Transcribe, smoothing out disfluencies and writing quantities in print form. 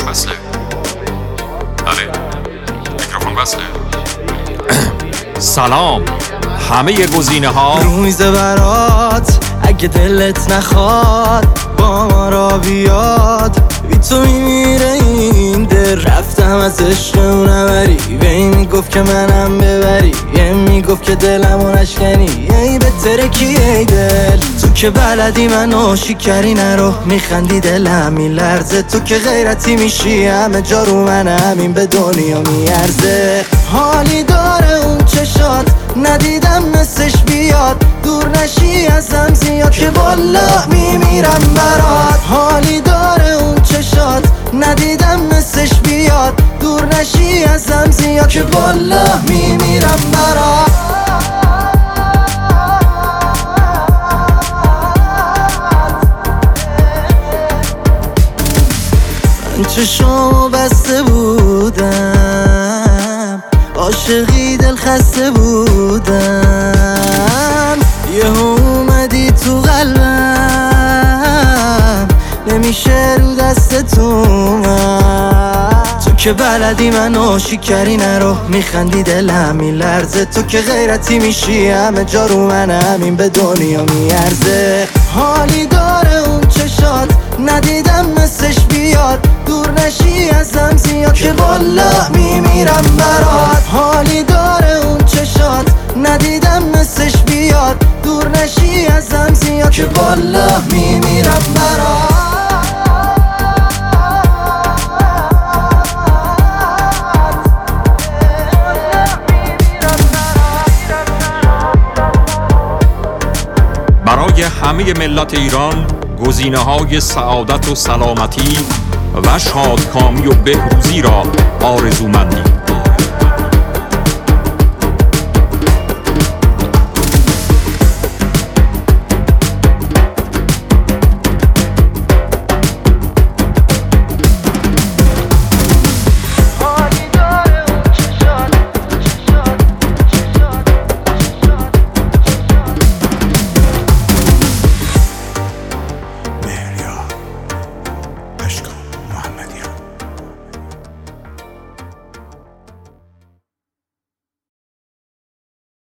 وصله. بله میکروفون وصله. سلام، همه گزینه ها رو میزه برات، اگه دلت نخواد با ما را بیاد. بی تو میمیره این دل، رفتم از عشق اونم بری. وی میگفت که منم ببری، یه میگفت که دلمو نشکنی. ای بهتره کی ای دل، تو که بلدی منو شکری نرو. میخندی دلم میلرزه، تو که غیرتی میشی. همه جا رو من همین به دنیا میارزه. حالی داره اون چشات، ندیدم مثلش بیاد. دور نشی ازم زیاد که والله میمیرم برات. حالی داره اون چشات، ندیدم مثلش بیاد. دور نشی ازم زیاد که والله میمیرم برات. من چشمو بسته بودم، عاشقی دل خسته بودم. یهو اومدی تو قلبم، نمیشه رو دست تو من. تو که بلدی منو شکری نرو. میخندی دلم میلرزه، تو که غیرتی میشی. همه جا رو من همین به دنیا میارزه. حالی داره اون چشات، ندیدم مثلش بیاد. دور نشی ازم زیاد که والله میمیرم برات. حالی داره اون چشات، ندیدم مثلش بیاد. دور نشی ازم زیاد که والله میمیرم برات. برای همه ملت ایران گزینه های سعادت و سلامتی و شادکامی و بهروزی را آرزومندیم.